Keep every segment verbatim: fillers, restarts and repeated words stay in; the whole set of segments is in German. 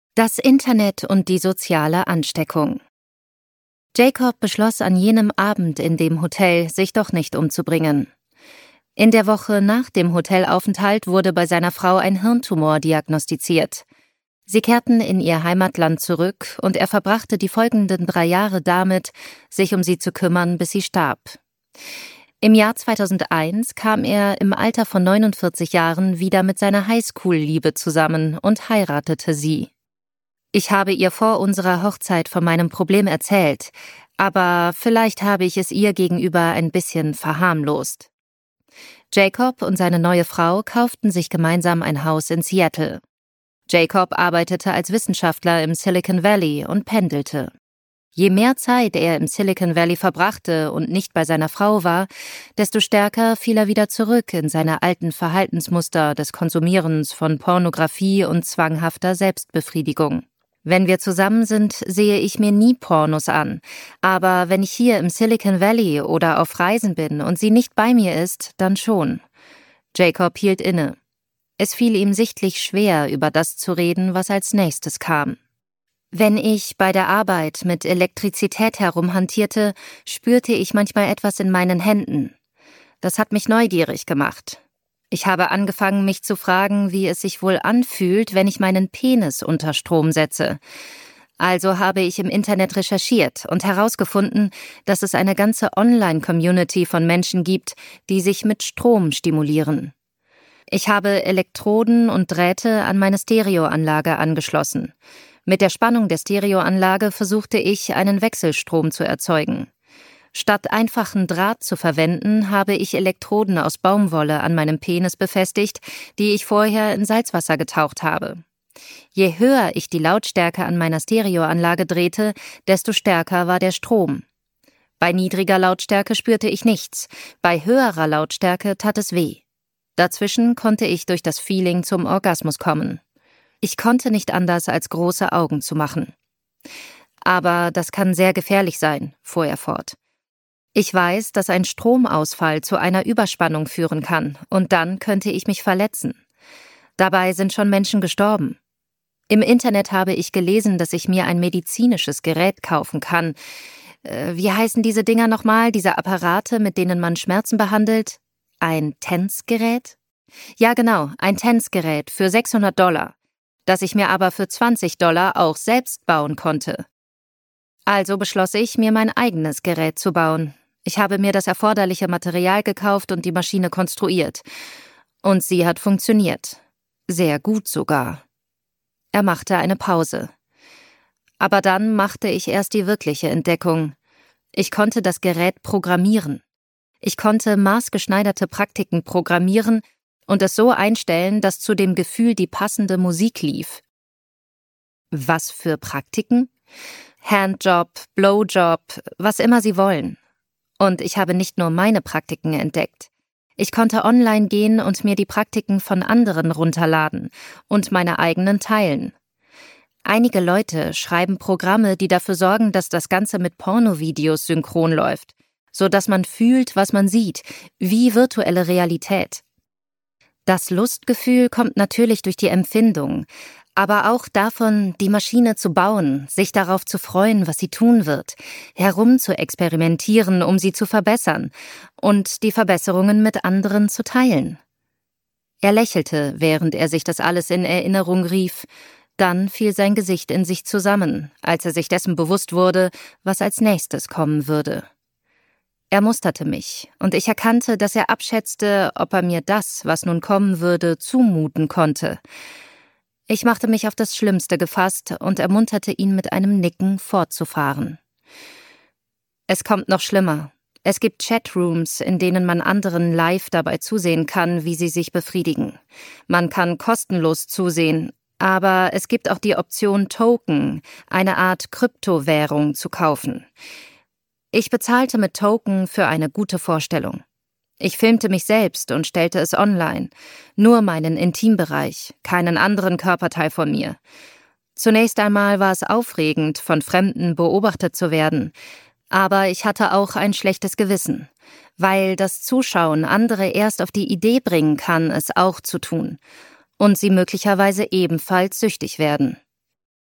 Das Internet und die soziale Ansteckung. Jacob beschloss an jenem Abend in dem Hotel, sich doch nicht umzubringen. In der Woche nach dem Hotelaufenthalt wurde bei seiner Frau ein Hirntumor diagnostiziert. Sie kehrten in ihr Heimatland zurück und er verbrachte die folgenden drei Jahre damit, sich um sie zu kümmern, bis sie starb. Im Jahr zweitausendeins kam er im Alter von neunundvierzig Jahren wieder mit seiner Highschool-Liebe zusammen und heiratete sie. Ich habe ihr vor unserer Hochzeit von meinem Problem erzählt, aber vielleicht habe ich es ihr gegenüber ein bisschen verharmlost. Jacob und seine neue Frau kauften sich gemeinsam ein Haus in Seattle. Jacob arbeitete als Wissenschaftler im Silicon Valley und pendelte. Je mehr Zeit er im Silicon Valley verbrachte und nicht bei seiner Frau war, desto stärker fiel er wieder zurück in seine alten Verhaltensmuster des Konsumierens von Pornografie und zwanghafter Selbstbefriedigung. Wenn wir zusammen sind, sehe ich mir nie Pornos an, aber wenn ich hier im Silicon Valley oder auf Reisen bin und sie nicht bei mir ist, dann schon. Jacob hielt inne. Es fiel ihm sichtlich schwer, über das zu reden, was als nächstes kam. Wenn ich bei der Arbeit mit Elektrizität herumhantierte, spürte ich manchmal etwas in meinen Händen. Das hat mich neugierig gemacht. Ich habe angefangen, mich zu fragen, wie es sich wohl anfühlt, wenn ich meinen Penis unter Strom setze. Also habe ich im Internet recherchiert und herausgefunden, dass es eine ganze Online-Community von Menschen gibt, die sich mit Strom stimulieren. Ich habe Elektroden und Drähte an meine Stereoanlage angeschlossen. Mit der Spannung der Stereoanlage versuchte ich, einen Wechselstrom zu erzeugen. Statt einfachen Draht zu verwenden, habe ich Elektroden aus Baumwolle an meinem Penis befestigt, die ich vorher in Salzwasser getaucht habe. Je höher ich die Lautstärke an meiner Stereoanlage drehte, desto stärker war der Strom. Bei niedriger Lautstärke spürte ich nichts, bei höherer Lautstärke tat es weh. Dazwischen konnte ich durch das Feeling zum Orgasmus kommen. Ich konnte nicht anders, als große Augen zu machen. Aber das kann sehr gefährlich sein, fuhr er fort. Ich weiß, dass ein Stromausfall zu einer Überspannung führen kann, und dann könnte ich mich verletzen. Dabei sind schon Menschen gestorben. Im Internet habe ich gelesen, dass ich mir ein medizinisches Gerät kaufen kann. Äh, wie heißen diese Dinger nochmal, diese Apparate, mit denen man Schmerzen behandelt? Ein TENS-Gerät? Ja genau, ein TENS-Gerät für sechshundert Dollar, das ich mir aber für zwanzig Dollar auch selbst bauen konnte. Also beschloss ich, mir mein eigenes Gerät zu bauen. Ich habe mir das erforderliche Material gekauft und die Maschine konstruiert. Und sie hat funktioniert. Sehr gut sogar. Er machte eine Pause. Aber dann machte ich erst die wirkliche Entdeckung. Ich konnte das Gerät programmieren. Ich konnte maßgeschneiderte Praktiken programmieren und es so einstellen, dass zu dem Gefühl die passende Musik lief. Was für Praktiken? Handjob, Blowjob, was immer Sie wollen. Und ich habe nicht nur meine Praktiken entdeckt. Ich konnte online gehen und mir die Praktiken von anderen runterladen und meine eigenen teilen. Einige Leute schreiben Programme, die dafür sorgen, dass das Ganze mit Pornovideos synchron läuft, so dass man fühlt, was man sieht, wie virtuelle Realität. Das Lustgefühl kommt natürlich durch die Empfindung, aber auch davon, die Maschine zu bauen, sich darauf zu freuen, was sie tun wird, herum zu experimentieren, um sie zu verbessern und die Verbesserungen mit anderen zu teilen. Er lächelte, während er sich das alles in Erinnerung rief. Dann fiel sein Gesicht in sich zusammen, als er sich dessen bewusst wurde, was als nächstes kommen würde. Er musterte mich, und ich erkannte, dass er abschätzte, ob er mir das, was nun kommen würde, zumuten konnte. Ich machte mich auf das Schlimmste gefasst und ermunterte ihn mit einem Nicken fortzufahren. Es kommt noch schlimmer. Es gibt Chatrooms, in denen man anderen live dabei zusehen kann, wie sie sich befriedigen. Man kann kostenlos zusehen, aber es gibt auch die Option Token, eine Art Kryptowährung, zu kaufen. Ich bezahlte mit Token für eine gute Vorstellung. Ich filmte mich selbst und stellte es online. Nur meinen Intimbereich, keinen anderen Körperteil von mir. Zunächst einmal war es aufregend, von Fremden beobachtet zu werden. Aber ich hatte auch ein schlechtes Gewissen, weil das Zuschauen andere erst auf die Idee bringen kann, es auch zu tun. Und sie möglicherweise ebenfalls süchtig werden.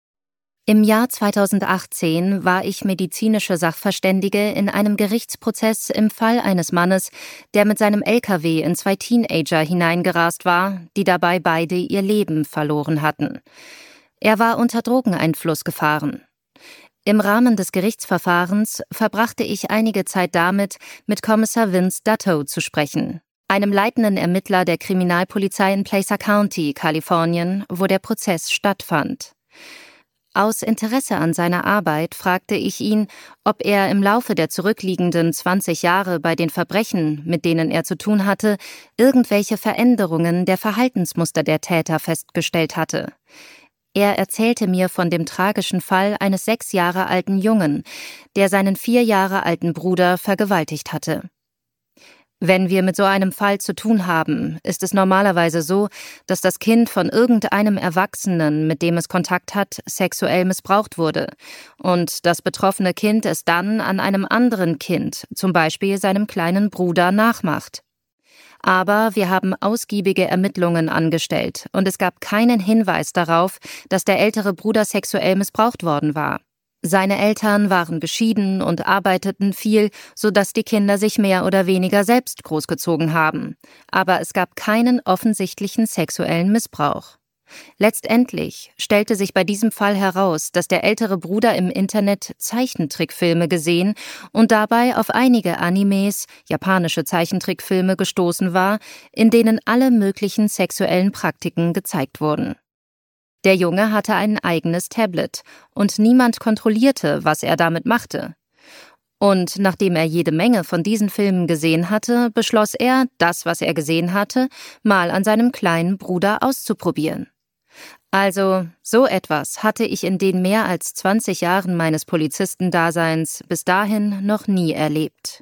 Im Jahr zweitausendachtzehn war ich medizinische Sachverständige in einem Gerichtsprozess im Fall eines Mannes, der mit seinem L K W in zwei Teenager hineingerast war, die dabei beide ihr Leben verloren hatten. Er war unter Drogeneinfluss gefahren. Im Rahmen des Gerichtsverfahrens verbrachte ich einige Zeit damit, mit Kommissar Vince Dutto zu sprechen, einem leitenden Ermittler der Kriminalpolizei in Placer County, Kalifornien, wo der Prozess stattfand. Aus Interesse an seiner Arbeit fragte ich ihn, ob er im Laufe der zurückliegenden zwanzig Jahre bei den Verbrechen, mit denen er zu tun hatte, irgendwelche Veränderungen der Verhaltensmuster der Täter festgestellt hatte. Er erzählte mir von dem tragischen Fall eines sechs Jahre alten Jungen, der seinen vier Jahre alten Bruder vergewaltigt hatte. Wenn wir mit so einem Fall zu tun haben, ist es normalerweise so, dass das Kind von irgendeinem Erwachsenen, mit dem es Kontakt hat, sexuell missbraucht wurde und das betroffene Kind es dann an einem anderen Kind, zum Beispiel seinem kleinen Bruder, nachmacht. Aber wir haben ausgiebige Ermittlungen angestellt und es gab keinen Hinweis darauf, dass der ältere Bruder sexuell missbraucht worden war. Seine Eltern waren geschieden und arbeiteten viel, sodass die Kinder sich mehr oder weniger selbst großgezogen haben. Aber es gab keinen offensichtlichen sexuellen Missbrauch. Letztendlich stellte sich bei diesem Fall heraus, dass der ältere Bruder im Internet Zeichentrickfilme gesehen und dabei auf einige Animes, japanische Zeichentrickfilme, gestoßen war, in denen alle möglichen sexuellen Praktiken gezeigt wurden. Der Junge hatte ein eigenes Tablet und niemand kontrollierte, was er damit machte. Und nachdem er jede Menge von diesen Filmen gesehen hatte, beschloss er, das, was er gesehen hatte, mal an seinem kleinen Bruder auszuprobieren. Also, so etwas hatte ich in den mehr als zwanzig Jahren meines Polizistendaseins bis dahin noch nie erlebt.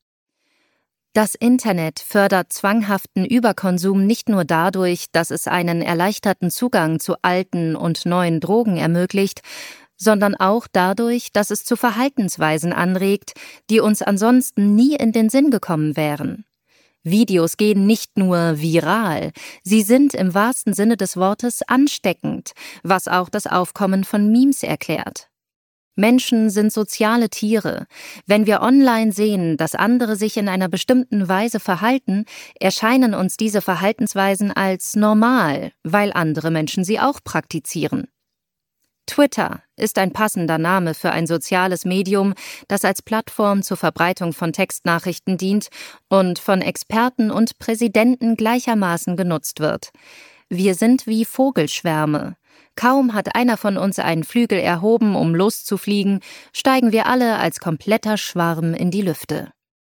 Das Internet fördert zwanghaften Überkonsum nicht nur dadurch, dass es einen erleichterten Zugang zu alten und neuen Drogen ermöglicht, sondern auch dadurch, dass es zu Verhaltensweisen anregt, die uns ansonsten nie in den Sinn gekommen wären. Videos gehen nicht nur viral, sie sind im wahrsten Sinne des Wortes ansteckend, was auch das Aufkommen von Memes erklärt. Menschen sind soziale Tiere. Wenn wir online sehen, dass andere sich in einer bestimmten Weise verhalten, erscheinen uns diese Verhaltensweisen als normal, weil andere Menschen sie auch praktizieren. Twitter ist ein passender Name für ein soziales Medium, das als Plattform zur Verbreitung von Textnachrichten dient und von Experten und Präsidenten gleichermaßen genutzt wird. Wir sind wie Vogelschwärme. Kaum hat einer von uns einen Flügel erhoben, um loszufliegen, steigen wir alle als kompletter Schwarm in die Lüfte.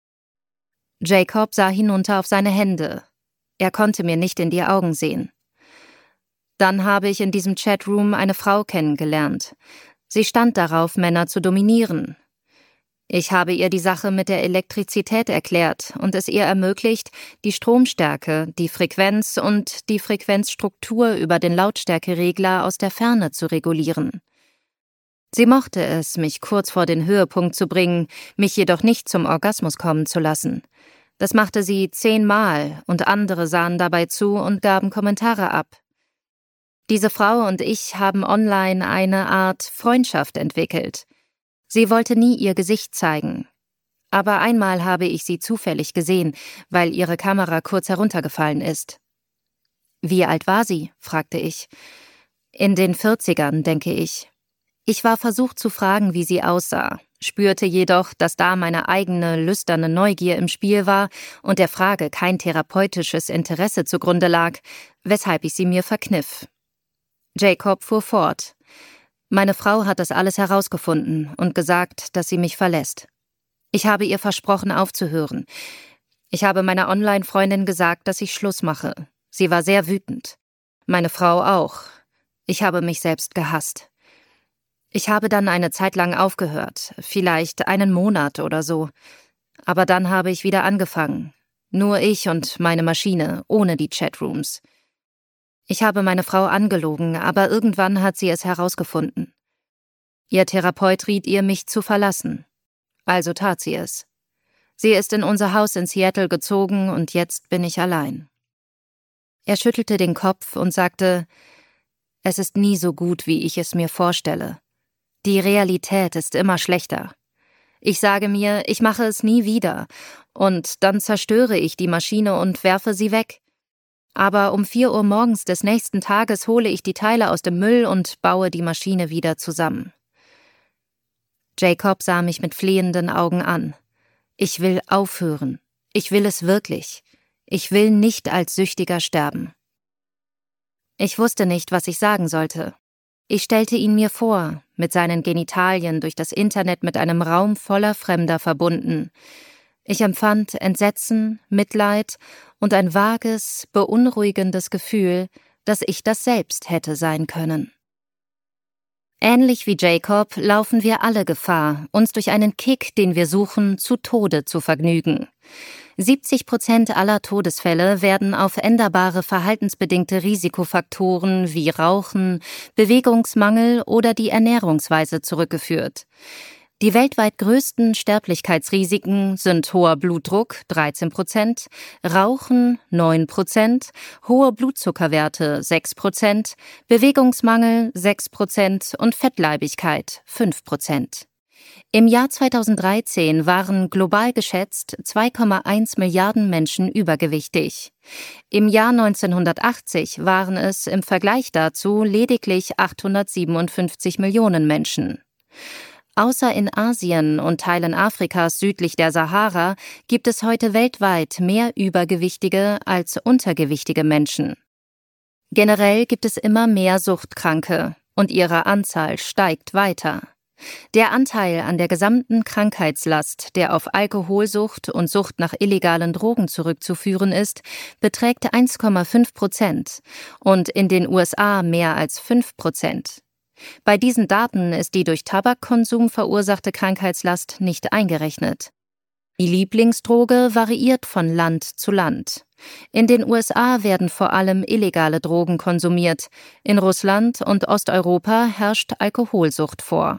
Jacob sah hinunter auf seine Hände. Er konnte mir nicht in die Augen sehen. Dann habe ich in diesem Chatroom eine Frau kennengelernt. Sie stand darauf, Männer zu dominieren. Ich habe ihr die Sache mit der Elektrizität erklärt und es ihr ermöglicht, die Stromstärke, die Frequenz und die Frequenzstruktur über den Lautstärkeregler aus der Ferne zu regulieren. Sie mochte es, mich kurz vor den Höhepunkt zu bringen, mich jedoch nicht zum Orgasmus kommen zu lassen. Das machte sie zehnmal und andere sahen dabei zu und gaben Kommentare ab. Diese Frau und ich haben online eine Art Freundschaft entwickelt. Sie wollte nie ihr Gesicht zeigen. Aber einmal habe ich sie zufällig gesehen, weil ihre Kamera kurz heruntergefallen ist. »Wie alt war sie?« fragte ich. »In den vierzigern, denke ich.« Ich war versucht zu fragen, wie sie aussah, spürte jedoch, dass da meine eigene lüsterne Neugier im Spiel war und der Frage kein therapeutisches Interesse zugrunde lag, weshalb ich sie mir verkniff. Jacob fuhr fort. Meine Frau hat das alles herausgefunden und gesagt, dass sie mich verlässt. Ich habe ihr versprochen, aufzuhören. Ich habe meiner Online-Freundin gesagt, dass ich Schluss mache. Sie war sehr wütend. Meine Frau auch. Ich habe mich selbst gehasst. Ich habe dann eine Zeit lang aufgehört, vielleicht einen Monat oder so. Aber dann habe ich wieder angefangen. Nur ich und meine Maschine, ohne die Chatrooms. Ich habe meine Frau angelogen, aber irgendwann hat sie es herausgefunden. Ihr Therapeut riet ihr, mich zu verlassen. Also tat sie es. Sie ist in unser Haus in Seattle gezogen und jetzt bin ich allein. Er schüttelte den Kopf und sagte, es ist nie so gut, wie ich es mir vorstelle. Die Realität ist immer schlechter. Ich sage mir, ich mache es nie wieder, und dann zerstöre ich die Maschine und werfe sie weg. Aber um vier Uhr morgens des nächsten Tages hole ich die Teile aus dem Müll und baue die Maschine wieder zusammen. Jacob sah mich mit flehenden Augen an. Ich will aufhören. Ich will es wirklich. Ich will nicht als Süchtiger sterben. Ich wusste nicht, was ich sagen sollte. Ich stellte ihn mir vor, mit seinen Genitalien durch das Internet mit einem Raum voller Fremder verbunden. Ich empfand Entsetzen, Mitleid und ein vages, beunruhigendes Gefühl, dass ich das selbst hätte sein können. Ähnlich wie Jacob laufen wir alle Gefahr, uns durch einen Kick, den wir suchen, zu Tode zu vergnügen. siebzig Prozent aller Todesfälle werden auf änderbare verhaltensbedingte Risikofaktoren wie Rauchen, Bewegungsmangel oder die Ernährungsweise zurückgeführt. Die weltweit größten Sterblichkeitsrisiken sind hoher Blutdruck dreizehn Prozent, Rauchen neun Prozent, hohe Blutzuckerwerte sechs Prozent, Bewegungsmangel sechs Prozent und Fettleibigkeit fünf Prozent. Im Jahr zweitausenddreizehn waren global geschätzt zwei Komma eins Milliarden Menschen übergewichtig. Im Jahr neunzehnhundertachtzig waren es im Vergleich dazu lediglich achthundertsiebenundfünfzig Millionen Menschen. Außer in Asien und Teilen Afrikas südlich der Sahara gibt es heute weltweit mehr übergewichtige als untergewichtige Menschen. Generell gibt es immer mehr Suchtkranke und ihre Anzahl steigt weiter. Der Anteil an der gesamten Krankheitslast, der auf Alkoholsucht und Sucht nach illegalen Drogen zurückzuführen ist, beträgt eins Komma fünf Prozent und in den U S A mehr als fünf Prozent. Bei diesen Daten ist die durch Tabakkonsum verursachte Krankheitslast nicht eingerechnet. Die Lieblingsdroge variiert von Land zu Land. In den U S A werden vor allem illegale Drogen konsumiert, in Russland und Osteuropa herrscht Alkoholsucht vor.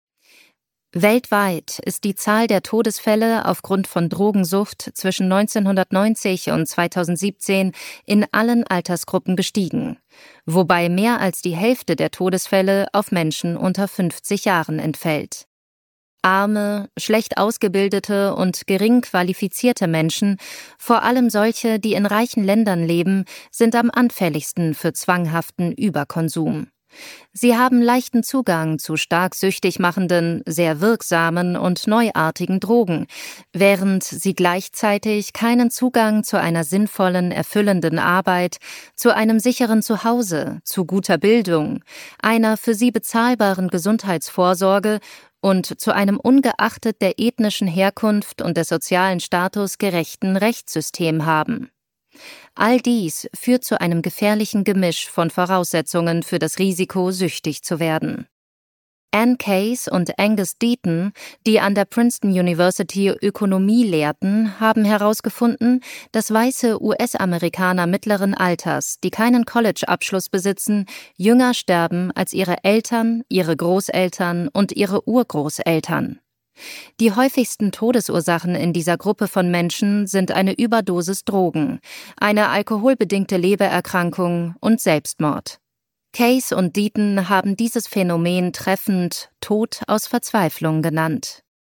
Weltweit ist die Zahl der Todesfälle aufgrund von Drogensucht zwischen neunzehnhundertneunzig und zweitausendsiebzehn in allen Altersgruppen gestiegen, wobei mehr als die Hälfte der Todesfälle auf Menschen unter fünfzig Jahren entfällt. Arme, schlecht ausgebildete und gering qualifizierte Menschen, vor allem solche, die in reichen Ländern leben, sind am anfälligsten für zwanghaften Überkonsum. Sie haben leichten Zugang zu stark süchtig machenden, sehr wirksamen und neuartigen Drogen, während sie gleichzeitig keinen Zugang zu einer sinnvollen, erfüllenden Arbeit, zu einem sicheren Zuhause, zu guter Bildung, einer für sie bezahlbaren Gesundheitsvorsorge und zu einem ungeachtet der ethnischen Herkunft und des sozialen Status gerechten Rechtssystem haben. All dies führt zu einem gefährlichen Gemisch von Voraussetzungen für das Risiko, süchtig zu werden. Anne Case und Angus Deaton, die an der Princeton University Ökonomie lehrten, haben herausgefunden, dass weiße U S-Amerikaner mittleren Alters, die keinen College-Abschluss besitzen, jünger sterben als ihre Eltern, ihre Großeltern und ihre Urgroßeltern. Die häufigsten Todesursachen in dieser Gruppe von Menschen sind eine Überdosis Drogen, eine alkoholbedingte Lebererkrankung und Selbstmord. Case und Deaton haben dieses Phänomen treffend Tod aus Verzweiflung genannt.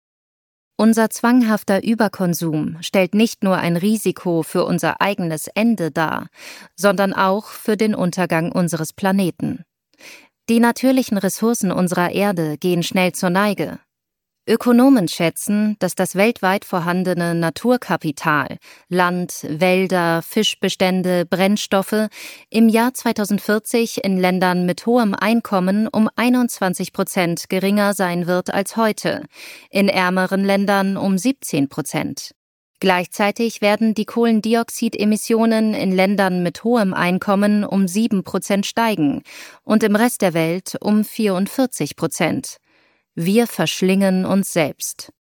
Unser zwanghafter Überkonsum stellt nicht nur ein Risiko für unser eigenes Ende dar, sondern auch für den Untergang unseres Planeten. Die natürlichen Ressourcen unserer Erde gehen schnell zur Neige. Ökonomen schätzen, dass das weltweit vorhandene Naturkapital, Land, Wälder, Fischbestände, Brennstoffe im Jahr zweitausendvierzig in Ländern mit hohem Einkommen um einundzwanzig Prozent geringer sein wird als heute, in ärmeren Ländern um siebzehn Prozent. Gleichzeitig werden die Kohlendioxidemissionen in Ländern mit hohem Einkommen um sieben Prozent steigen und im Rest der Welt um vierundvierzig Prozent. Wir verschlingen uns selbst.